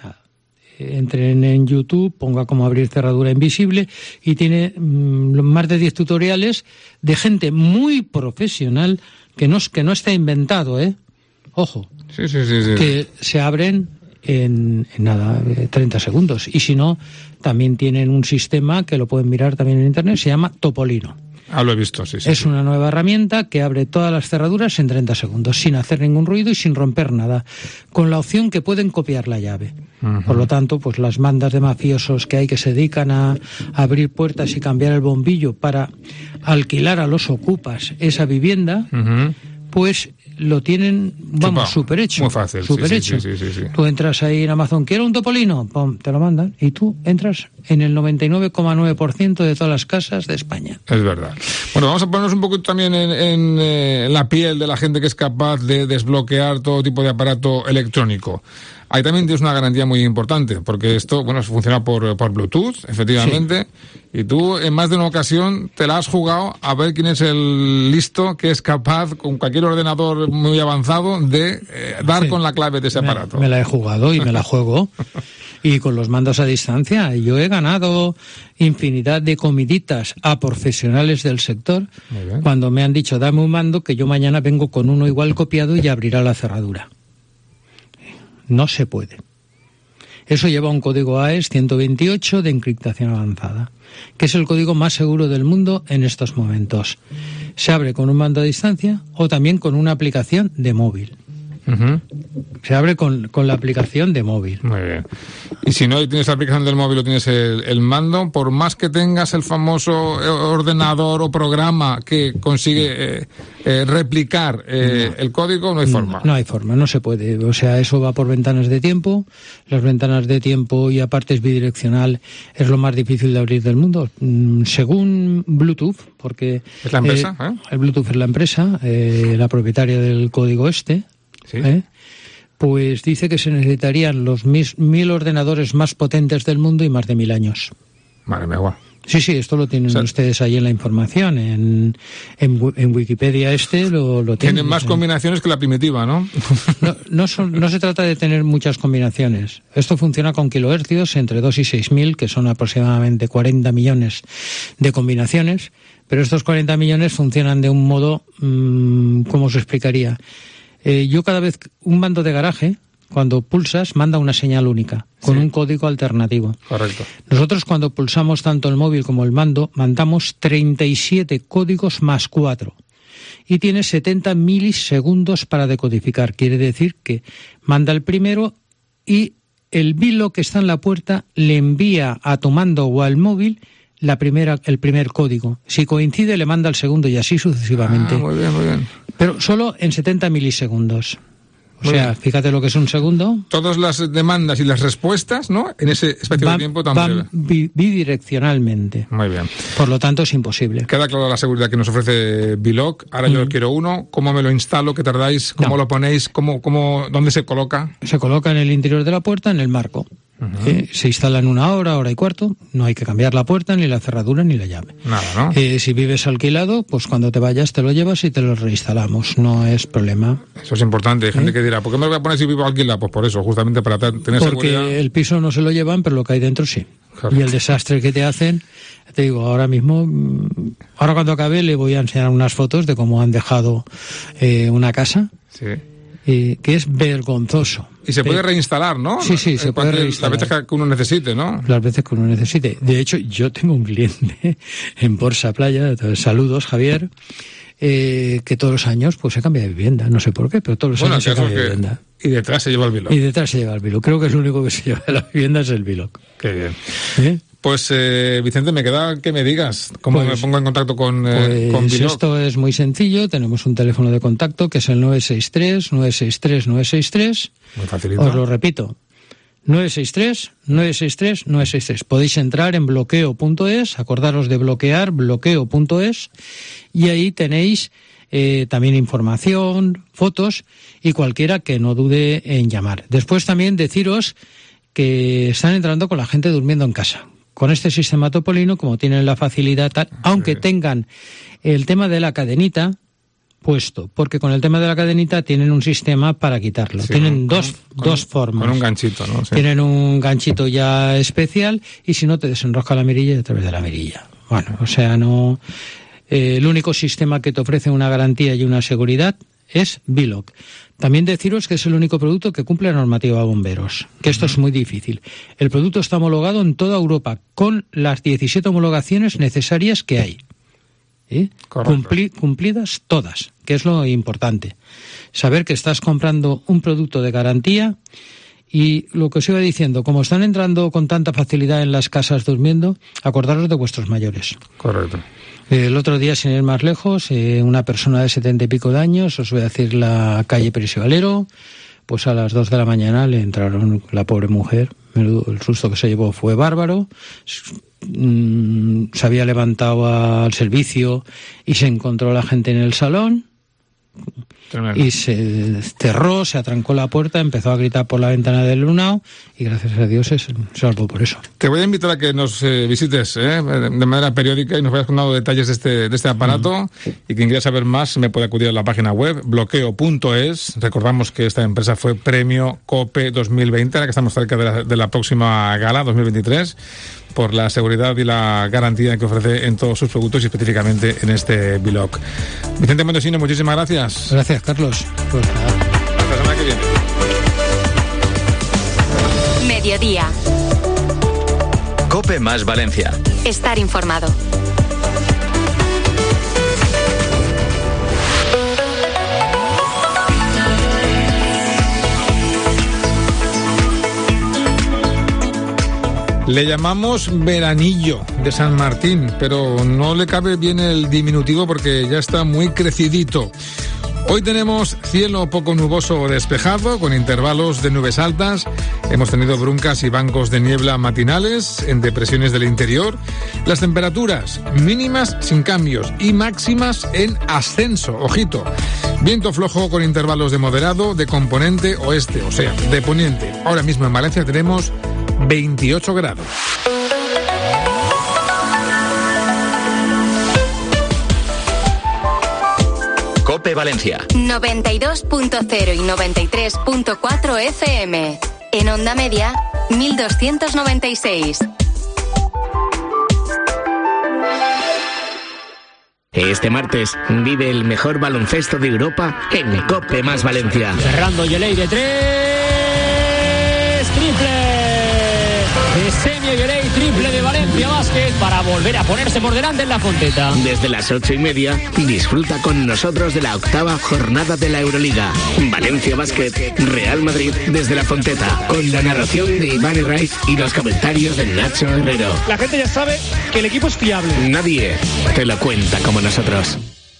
Entren en YouTube, ponga cómo abrir cerradura invisible y tiene más de 10 tutoriales de gente muy profesional que no está inventado, Ojo, sí. Que se abren en 30 segundos. Y si no, también tienen un sistema que lo pueden mirar también en Internet, se llama Topolino. Lo he visto, sí. Es una nueva herramienta que abre todas las cerraduras en 30 segundos, sin hacer ningún ruido y sin romper nada, con la opción que pueden copiar la llave. Por lo tanto, pues las bandas de mafiosos que se dedican a abrir puertas y cambiar el bombillo para alquilar a los ocupas esa vivienda, pues lo tienen, súper hecho. Muy fácil. Súper hecho. Sí. Tú entras ahí en Amazon, quiero un Topolino, pum, te lo mandan, y tú entras en el 99,9% de todas las casas de España. Es verdad. Bueno, vamos a ponernos un poquito también en la piel de la gente que es capaz de desbloquear todo tipo de aparato electrónico. Ahí también tienes una garantía muy importante, porque esto, funciona por Bluetooth, efectivamente, y tú en más de una ocasión te la has jugado a ver quién es el listo que es capaz, con cualquier ordenador muy avanzado, de dar con la clave de ese aparato. Me la he jugado y me la juego. Y con los mandos a distancia, yo he ganado infinidad de comiditas a profesionales del sector cuando me han dicho, dame un mando que yo mañana vengo con uno igual copiado y abrirá la cerradura. No se puede. Eso lleva un código AES 128 de encriptación avanzada, que es el código más seguro del mundo en estos momentos. Se abre con un mando a distancia o también con una aplicación de móvil. Se abre con la aplicación de móvil. Muy bien. Y si no tienes la aplicación del móvil o tienes el mando, por más que tengas el famoso ordenador o programa que consigue replicar el código, no hay forma. No hay forma, no se puede. O sea, eso va por ventanas de tiempo. Las ventanas de tiempo, y aparte es bidireccional, es lo más difícil de abrir del mundo. Según Bluetooth, porque... ¿Es la empresa? El Bluetooth es la empresa, la propietaria del código este. ¿Sí? Pues dice que se necesitarían los 1000 ordenadores más potentes del mundo y más de 1000 años. Madre mía, guau. Sí, esto lo tienen ustedes ahí en la información, en Wikipedia lo tienen. Tienen más combinaciones que la primitiva, ¿no? No se trata de tener muchas combinaciones. Esto funciona con kilohercios entre 2 y 6000, que son aproximadamente 40 millones de combinaciones, pero estos 40 millones funcionan de un modo, ¿cómo se explicaría? Yo cada vez, un mando de garaje, cuando pulsas, manda una señal única, con un código alternativo. Correcto. Nosotros cuando pulsamos tanto el móvil como el mando, mandamos 37 códigos más 4. Y tiene 70 milisegundos para decodificar. Quiere decir que manda el primero y el vilo que está en la puerta le envía a tu mando o al móvil el primer código. Si coincide, le manda el segundo y así sucesivamente. Muy bien, muy bien. Pero solo en 70 milisegundos. O sea, fíjate lo que es un segundo. Todas las demandas y las respuestas, ¿no? En ese espacio de tiempo tan breve. Bidireccionalmente. Muy bien. Por lo tanto, es imposible. Queda clara la seguridad que nos ofrece Biloc. Ahora yo quiero uno. ¿Cómo me lo instalo? ¿Qué tardáis? ¿Cómo lo ponéis? ¿Dónde se coloca? Se coloca en el interior de la puerta, en el marco. Se instala en 1 hora, hora y cuarto. No hay que cambiar la puerta, ni la cerradura, ni la llave. Nada, ¿no? Si vives alquilado, pues cuando te vayas te lo llevas y te lo reinstalamos. No es problema. Eso es importante. Hay gente que dirá, ¿por qué me lo voy a poner si vivo alquilado? Pues por eso, justamente para tener seguridad. Porque el piso no se lo llevan, pero lo que hay dentro sí. Correcto. Y el desastre que te hacen, te digo, ahora mismo, ahora cuando acabe le voy a enseñar unas fotos de cómo han dejado una casa. Sí. Que es vergonzoso. Y se puede reinstalar, ¿no? Sí, se puede reinstalar. Las veces que uno necesite, ¿no? Las veces que uno necesite. De hecho, yo tengo un cliente en Borsa Playa, saludos, Javier, que todos los años pues se cambia de vivienda. No sé por qué, pero todos los años se cambia de vivienda. Y detrás se lleva el Biloc. Creo que es lo único que se lleva de la vivienda es el Biloc. Qué bien. Pues, Vicente, me queda que me digas cómo me pongo en contacto con Biloc. Esto es muy sencillo. Tenemos un teléfono de contacto que es el 963-963-963. Muy facilito. Os lo repito. 963-963-963. Podéis entrar en bloqueo.es, acordaros de bloqueo.es, y ahí tenéis también información, fotos, y cualquiera que no dude en llamar. Después también deciros que están entrando con la gente durmiendo en casa. Con este sistema Topolino, como tienen la facilidad tal, aunque tengan el tema de la cadenita puesto, porque con el tema de la cadenita tienen un sistema para quitarlo. Tienen dos formas. Con un ganchito, ¿no? Sí. Tienen un ganchito ya especial y si no te desenrosca la mirilla a través de la mirilla. Bueno, o sea, no. El único sistema que te ofrece una garantía y una seguridad es Biloc. También deciros que es el único producto que cumple la normativa bomberos, que esto es muy difícil. El producto está homologado en toda Europa con las 17 homologaciones necesarias que hay. Cumplidas todas, que es lo importante. Saber que estás comprando un producto de garantía y lo que os iba diciendo, como están entrando con tanta facilidad en las casas durmiendo, acordaros de vuestros mayores. Correcto. El otro día, sin ir más lejos, una persona de 70 y pico de años, os voy a decir la calle Pérez y Valero, pues a las 2 de la mañana le entraron la pobre mujer. El susto que se llevó fue bárbaro. Se había levantado al servicio y se encontró la gente en el salón. Tremendo. Y se cerró, se atrancó la puerta, empezó a gritar por la ventana del lunao y gracias a Dios se salvó por eso. Te voy a invitar a que nos visites de manera periódica y nos vayas contando detalles de este aparato. Y quien quiera saber más me puede acudir a la página web bloqueo.es. Recordamos que esta empresa fue Premio COPE 2020, ahora que estamos cerca de la próxima gala 2023, por la seguridad y la garantía que ofrece en todos sus productos y específicamente en este Biloc. Vicente Montesino, muchísimas gracias. Gracias, Carlos. Pues nada. Hasta la semana que viene. Mediodía. COPE más Valencia. Estar informado. Le llamamos veranillo de San Martín, pero no le cabe bien el diminutivo porque ya está muy crecidito. Hoy tenemos cielo poco nuboso o despejado, con intervalos de nubes altas. Hemos tenido bruncas y bancos de niebla matinales en depresiones del interior. Las temperaturas mínimas sin cambios y máximas en ascenso. Ojito. Viento flojo con intervalos de moderado, de componente oeste, o sea, de poniente. Ahora mismo en Valencia tenemos 28 grados. COPE Valencia 92.0 y 93.4 FM. En onda media, 1296. Este martes vive el mejor baloncesto de Europa en COPE más Valencia. Cerrando Yeley de 3. triple de Semi Olloré y triple de Valencia Basket para volver a ponerse por delante en la Fonteta. Desde las 8:30, disfruta con nosotros de la 8ª jornada de la Euroliga. Valencia Basket, Real Madrid desde la Fonteta, con la narración de Iván Herraiz y los comentarios de Nacho Herrero. La gente ya sabe que el equipo es fiable. Nadie te lo cuenta como nosotros.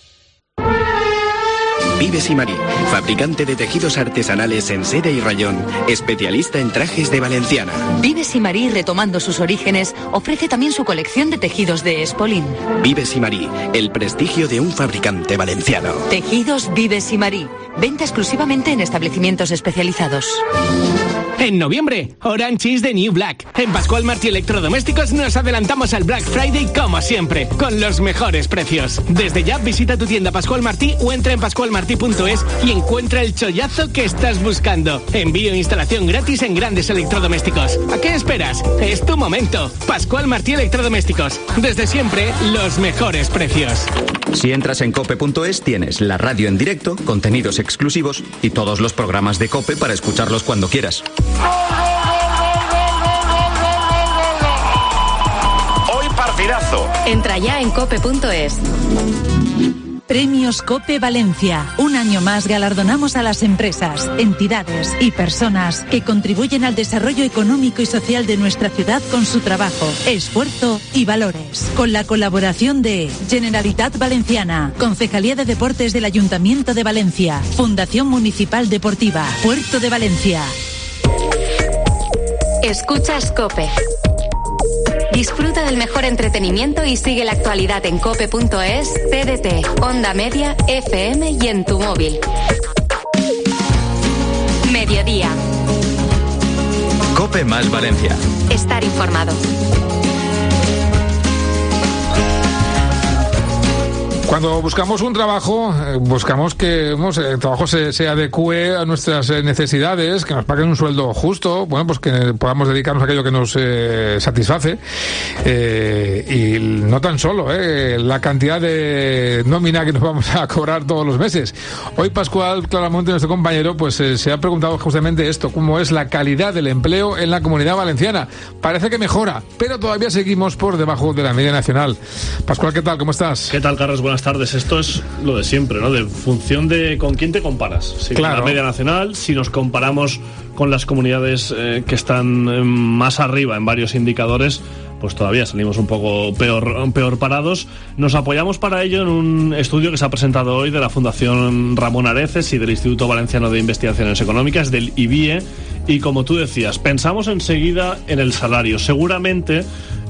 Vives y Marí, fabricante de tejidos artesanales en seda y rayón, especialista en trajes de valenciana. Vives y Marí, retomando sus orígenes, ofrece también su colección de tejidos de Espolín. Vives y Marí, el prestigio de un fabricante valenciano. Tejidos Vives y Marí, venta exclusivamente en establecimientos especializados. En noviembre, Orange is the New Black. En Pascual Martí Electrodomésticos nos adelantamos al Black Friday como siempre, con los mejores precios. Desde ya visita tu tienda Pascual Martí o entra en pascualmartí.es y encuentra el chollazo que estás buscando. Envío e instalación gratis en grandes electrodomésticos. ¿A qué esperas? Es tu momento. Pascual Martí Electrodomésticos. Desde siempre, los mejores precios. Si entras en cope.es tienes la radio en directo, contenidos exclusivos y todos los programas de COPE para escucharlos cuando quieras. Hoy partidazo. Entra ya en cope.es. Premios COPE Valencia. Un año más galardonamos a las empresas, entidades y personas que contribuyen al desarrollo económico y social de nuestra ciudad con su trabajo, esfuerzo y valores. Con la colaboración de Generalitat Valenciana, Concejalía de Deportes del Ayuntamiento de Valencia, Fundación Municipal Deportiva, Puerto de Valencia. Escuchas COPE. Disfruta del mejor entretenimiento y sigue la actualidad en cope.es, TDT, Onda Media, FM y en tu móvil. Mediodía. COPE más Valencia. Estar informado. Cuando buscamos un trabajo, buscamos que el trabajo se adecue a nuestras necesidades, que nos paguen un sueldo justo, bueno, pues que podamos dedicarnos a aquello que nos satisface. Y no tan solo la cantidad de nómina que nos vamos a cobrar todos los meses. Hoy Pascual Claramonte, nuestro compañero, pues se ha preguntado justamente esto, cómo es la calidad del empleo en la Comunidad Valenciana. Parece que mejora, pero todavía seguimos por debajo de la media nacional. Pascual, ¿qué tal? ¿Cómo estás? ¿Qué tal, Carlos? Buenas tardes. Esto es lo de siempre, ¿no? De función de con quién te comparas. Si claro. Con la media nacional, si nos comparamos con las comunidades que están más arriba en varios indicadores, pues todavía salimos un poco peor parados. Nos apoyamos para ello en un estudio que se ha presentado hoy de la Fundación Ramón Areces y del Instituto Valenciano de Investigaciones Económicas, del IBIE, y como tú decías, pensamos enseguida en el salario. Seguramente,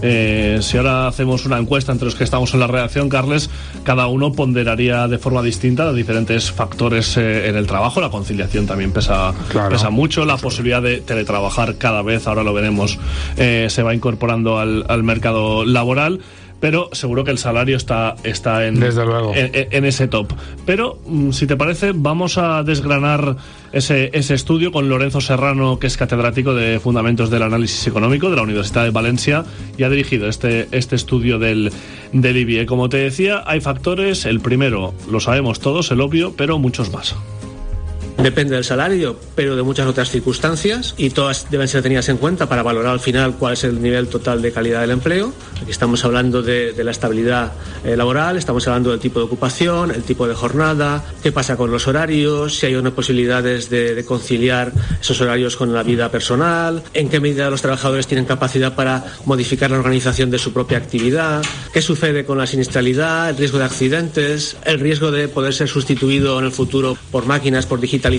si ahora hacemos una encuesta entre los que estamos en la redacción, Carles, cada uno ponderaría de forma distinta los diferentes factores en el trabajo. La conciliación también pesa mucho, la posibilidad de teletrabajar cada vez, ahora lo veremos, se va incorporando al mercado laboral. Pero seguro que el salario está Desde luego. en ese top. Pero, si te parece, vamos a desgranar ese estudio con Lorenzo Serrano, que es catedrático de Fundamentos del Análisis Económico de la Universidad de Valencia y ha dirigido este estudio del IBIE. Como te decía, hay factores. El primero, lo sabemos todos, el obvio, pero muchos más. Depende del salario, pero de muchas otras circunstancias, y todas deben ser tenidas en cuenta para valorar al final cuál es el nivel total de calidad del empleo. Aquí estamos hablando de la estabilidad laboral, estamos hablando del tipo de ocupación, el tipo de jornada, qué pasa con los horarios, si hay unas posibilidades de conciliar esos horarios con la vida personal, en qué medida los trabajadores tienen capacidad para modificar la organización de su propia actividad, qué sucede con la siniestralidad, el riesgo de accidentes, el riesgo de poder ser sustituido en el futuro por máquinas, por digitalización.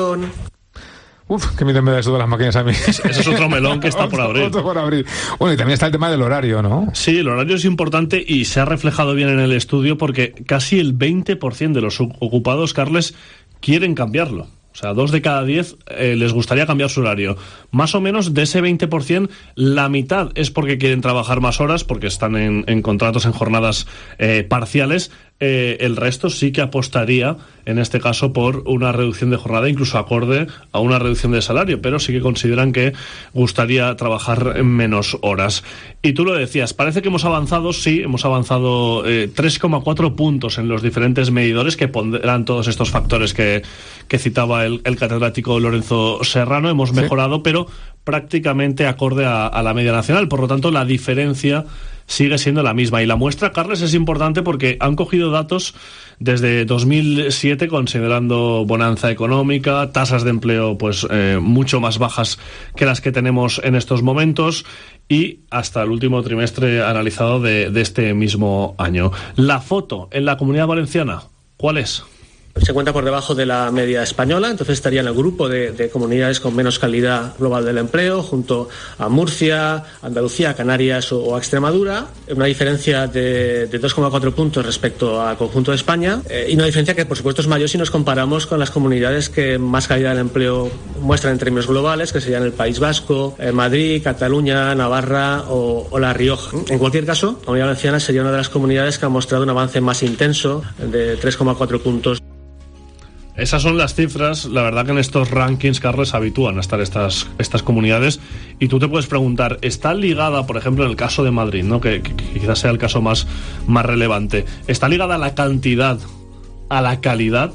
Uf, qué miedo me da eso de las máquinas a mí. Ese es otro melón que está por abrir. Bueno, y también está el tema del horario, ¿no? Sí, el horario es importante y se ha reflejado bien en el estudio porque casi el 20% de los ocupados, Carles, quieren cambiarlo. O sea, 2 de cada 10 les gustaría cambiar su horario. Más o menos de ese 20%, la mitad es porque quieren trabajar más horas, porque están en contratos en jornadas parciales. el resto sí que apostaría, en este caso, por una reducción de jornada, incluso acorde a una reducción de salario, pero sí que consideran que gustaría trabajar menos horas. Y tú lo decías, parece que hemos avanzado, sí, hemos avanzado 3,4 puntos en los diferentes medidores que pondrán todos estos factores que citaba el catedrático Lorenzo Serrano. Hemos mejorado, pero prácticamente acorde a la media nacional. Por lo tanto, la diferencia sigue siendo la misma. Y la muestra, Carles, es importante porque han cogido datos desde 2007, considerando bonanza económica, tasas de empleo pues mucho más bajas que las que tenemos en estos momentos, y hasta el último trimestre analizado de este mismo año. La foto en la Comunidad Valenciana, ¿cuál es? Se encuentra por debajo de la media española, entonces estaría en el grupo de comunidades con menos calidad global del empleo, junto a Murcia, Andalucía, Canarias o a Extremadura, una diferencia de 2,4 puntos respecto al conjunto de España, y una diferencia que por supuesto es mayor si nos comparamos con las comunidades que más calidad del empleo muestran en términos globales, que serían el País Vasco, Madrid, Cataluña, Navarra o La Rioja. En cualquier caso, la Comunidad Valenciana sería una de las comunidades que ha mostrado un avance más intenso de 3,4 puntos. Esas son las cifras, la verdad que en estos rankings, Carles, habitúan a estar estas comunidades, y tú te puedes preguntar, ¿está ligada, por ejemplo, en el caso de Madrid, ¿no? que quizás sea el caso más relevante, ¿está ligada a la cantidad, a la calidad?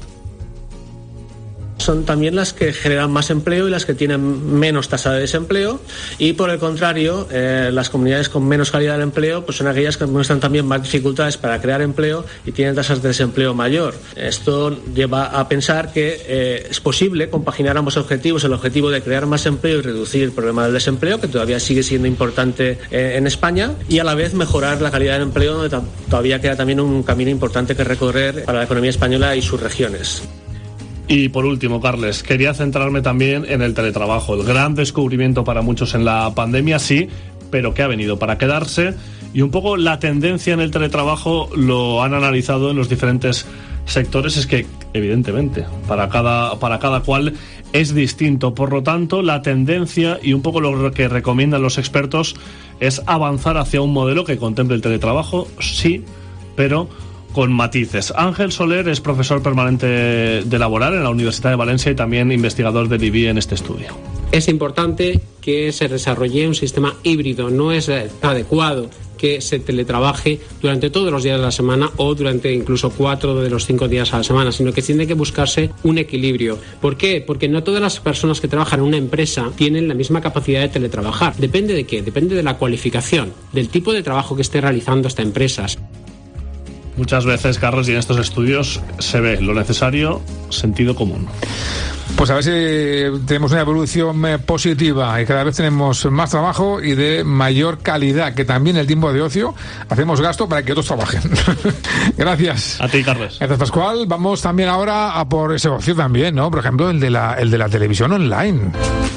Son también las que generan más empleo y las que tienen menos tasa de desempleo, y por el contrario, las comunidades con menos calidad del empleo pues son aquellas que muestran también más dificultades para crear empleo y tienen tasas de desempleo mayor. Esto lleva a pensar que es posible compaginar ambos objetivos, el objetivo de crear más empleo y reducir el problema del desempleo, que todavía sigue siendo importante en España, y a la vez mejorar la calidad del empleo, donde todavía queda también un camino importante que recorrer para la economía española y sus regiones. Y por último, Carles, quería centrarme también en el teletrabajo, el gran descubrimiento para muchos en la pandemia, sí, pero que ha venido para quedarse, y un poco la tendencia en el teletrabajo lo han analizado en los diferentes sectores, es que evidentemente para cada cual es distinto. Por lo tanto, la tendencia y un poco lo que recomiendan los expertos es avanzar hacia un modelo que contemple el teletrabajo, sí, pero con matices. Ángel Soler es profesor permanente de laboral en la Universidad de Valencia y también investigador del IBI en este estudio. Es importante que se desarrolle un sistema híbrido. No es adecuado que se teletrabaje durante todos los días de la semana o durante incluso 4 de los 5 días a la semana, sino que tiene que buscarse un equilibrio. ¿Por qué? Porque no todas las personas que trabajan en una empresa tienen la misma capacidad de teletrabajar. ¿Depende de qué? Depende de la cualificación, del tipo de trabajo que esté realizando esta empresa. Muchas veces, Carlos, y en estos estudios se ve lo necesario, sentido común. Pues a ver si tenemos una evolución positiva y cada vez tenemos más trabajo y de mayor calidad, que también el tiempo de ocio hacemos gasto para que otros trabajen. Gracias. A ti, Carlos. Gracias, Pascual. Vamos también ahora a por ese ocio también, ¿no? Por ejemplo, el de la televisión online.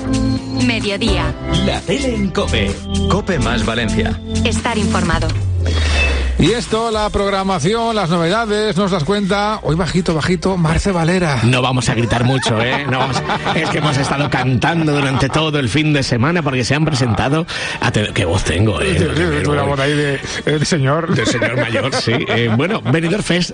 Mediodía. La tele en COPE. COPE más Valencia. Estar informado. Y esto, la programación, las novedades, nos las cuenta, hoy bajito, Marce Valera. No vamos a gritar mucho, ¿eh? Es que hemos estado cantando durante todo el fin de semana porque se han presentado... ¿Qué voz tengo, Una voz ahí de señor. De señor mayor, sí. Bueno, Benidorm Fest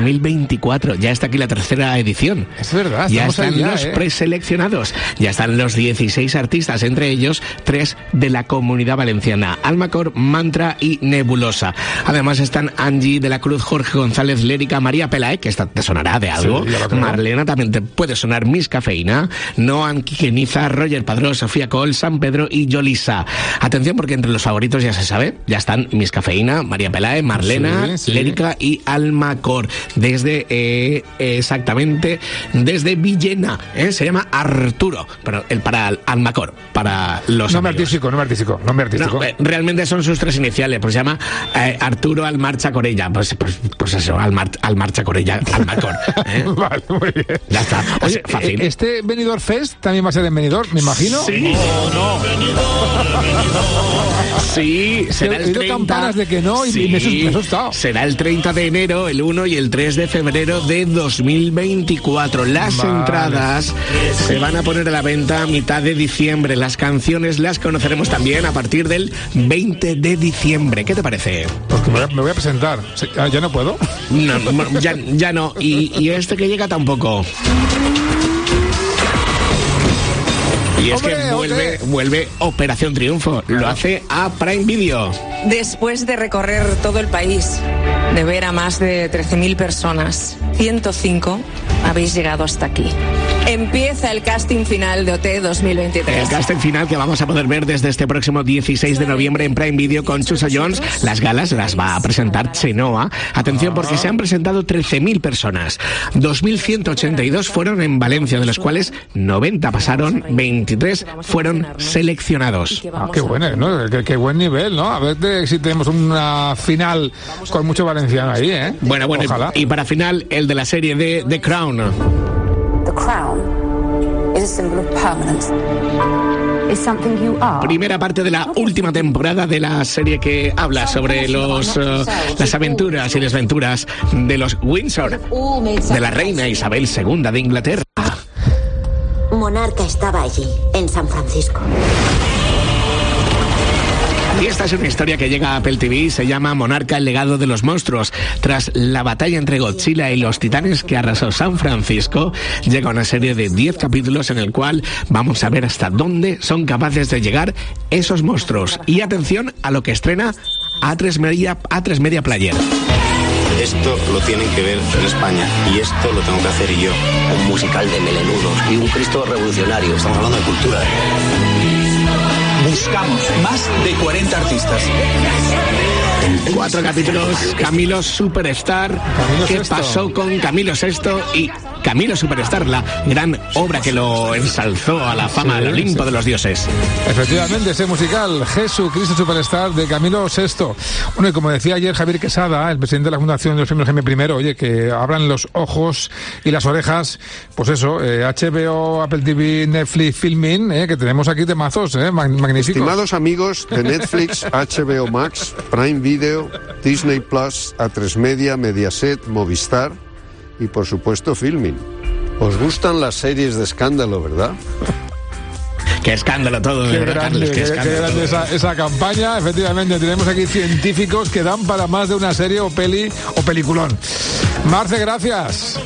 2024, ya está aquí la tercera edición. Es verdad, ya están los preseleccionados, ya están los 16 artistas, entre ellos 3 de la Comunidad Valenciana, Almacor, Mantra y Nebulosa. Además están Angie de la Cruz, Jorge González, Lérica, María Pelae, que esta te sonará de algo, sí, Marlena, también te puede sonar Miss Cafeína, Noan Quijeniza, Roger Padró, Sofía Col, San Pedro y Yolisa. Atención, porque entre los favoritos ya se sabe, ya están Miss Cafeína, María Pelae, Marlena, sí. Lérica y Almacor. Desde, exactamente, desde Villena, se llama Arturo, pero para Almacor, para los Nombre artístico. No, realmente son sus 3 iniciales, pues se llama Arturo Almarcha Corella, pues eso, Almarcha Corella, Almacor. Vale, muy bien. Ya está. Oye, fácil. ¿Este Benidorm Fest también va a ser en Benidorm, me imagino? Sí. No. Sí, será el 30. Campanas de que no y sí, me he asustado. Será el 30 de enero, el 1 y el 3 de febrero de 2024. Las entradas se van a poner a la venta a mitad de diciembre. Las canciones las conoceremos también a partir del 20 de diciembre. ¿Qué te parece? Pues que me voy a presentar. Sí, ¿ya no puedo? No, ya no. Y este que llega tampoco. Y es que vuelve Operación Triunfo. Lo hace a Prime Video. Después de recorrer todo el país, de ver a más de 13.000 personas, 105 habéis llegado hasta aquí. Empieza el casting final de OT 2023. El casting final que vamos a poder ver desde este próximo 16 de noviembre en Prime Video con Chuso Jones. Las galas las va a presentar Chenoa. Atención, porque se han presentado 13.000 personas. 2.182 fueron en Valencia, de los cuales 90 pasaron, 23 fueron seleccionados. Qué bueno, ¿no? Qué buen nivel, ¿no? A ver si tenemos una final con mucho valenciano ahí, ¿eh? Bueno, ojalá. Y para final, el de la serie de The Crown. The crown is a symbol of permanence. Is something you are. Primera parte de la última temporada de la serie que habla sobre las aventuras y desventuras de los Windsor, de la reina Isabel II de Inglaterra. Monarca estaba allí, en San Francisco. Y esta es una historia que llega a Apple TV, se llama Monarca, el legado de los monstruos. Tras la batalla entre Godzilla y los titanes que arrasó San Francisco, llega una serie de 10 capítulos en el cual vamos a ver hasta dónde son capaces de llegar esos monstruos. Y atención a lo que estrena A3 Media Player. Esto lo tienen que ver en España y esto lo tengo que hacer yo. Un musical de melenudos y un Cristo revolucionario. Estamos hablando de cultura. Buscamos más de 40 artistas. 4 capítulos, Camilo Superstar. ¿Qué pasó con Camilo VI y Camilo Superstar, la gran obra que lo ensalzó a la fama del Olimpo de los dioses? Efectivamente, ese musical, Jesucristo Superstar, de Camilo VI. Bueno, y como decía ayer Javier Quesada, el presidente de la Fundación de los Premios Jaime I, oye, que abran los ojos y las orejas, pues eso, HBO, Apple TV, Netflix, Filmin, que tenemos aquí temazos, magníficos. Estimados amigos de Netflix, HBO Max, Prime Video, Disney Plus, A3 Media, Mediaset, Movistar y por supuesto Filmin. ¿Os gustan las series de escándalo, verdad? Qué escándalo todo, qué ¿verdad, grande, Carlos? Qué grande esa campaña. Efectivamente, tenemos aquí científicos que dan para más de una serie o peli o peliculón. Marce, gracias.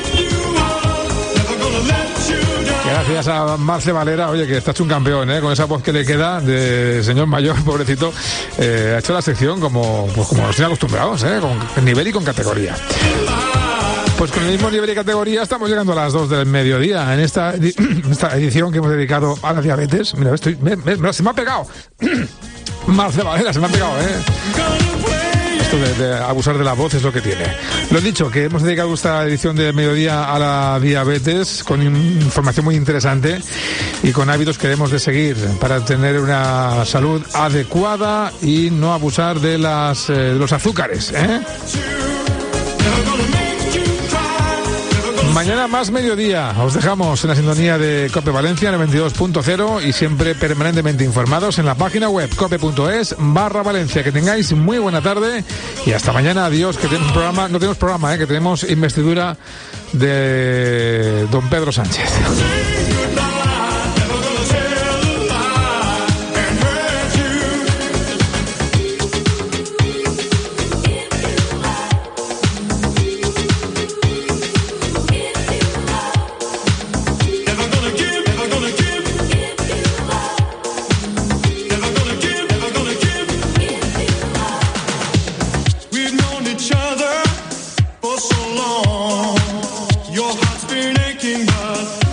Gracias a Marce Valera, oye, que está hecho un campeón, con esa voz que le queda de señor mayor, pobrecito. Ha hecho la sección como nos tienen acostumbrados, con nivel y con categoría. Pues con el mismo nivel y categoría estamos llegando a las 2 del mediodía en esta edición que hemos dedicado a la diabetes. Mira, se me ha pegado. Marce Valera, se me ha pegado, Esto de abusar de la voz es lo que tiene. Lo dicho, que hemos dedicado esta edición de mediodía a la diabetes con información muy interesante y con hábitos que debemos de seguir para tener una salud adecuada y no abusar de los azúcares, Mañana más mediodía. Os dejamos en la sintonía de COPE Valencia 92.0 y siempre permanentemente informados en la página web cope.es/Valencia. Que tengáis muy buena tarde y hasta mañana. Adiós, que tenemos programa, no tenemos programa, que tenemos investidura de don Pedro Sánchez. Your heart's been aching, but